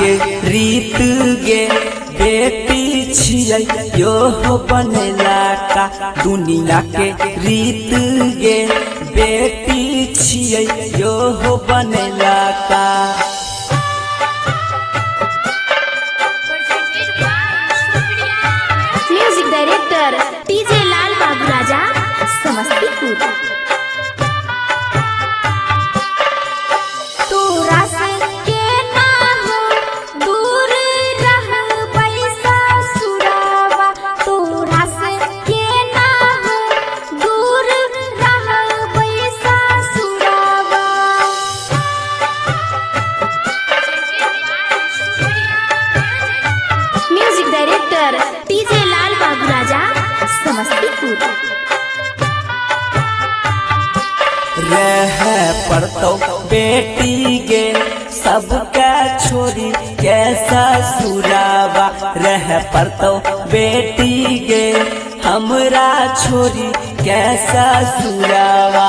के रीत गे बेटी छियै यो बनेला का। दुनिया के रीत गे बेटी छियै यो बनेला का। Music director TJ Lal Babu Raja, Samastipur. Music director TJ Lal Babu Raja, Samastipur. रह पड़तो बेटी गे सबका छोरी कैसा सुरावा। रह पड़तो बेटी गे हमरा छोरी कैसा सुरावा।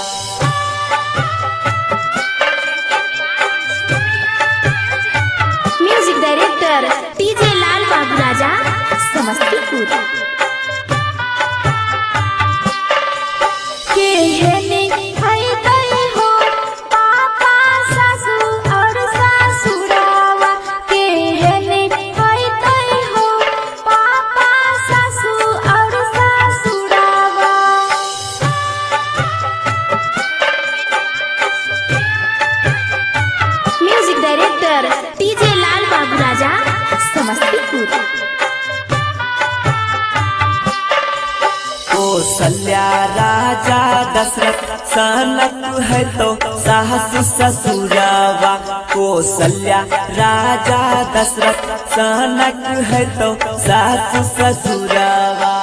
Music director TJ Lal Babu Raja, Samastipur. Music director TJ Lal Babu Raja, Samastipur. Kaushalya राजा दशरथ सनक है तो साहस ससुरावा। कौशल्या राजा दशरथ सनक है तो साहस ससुरावा।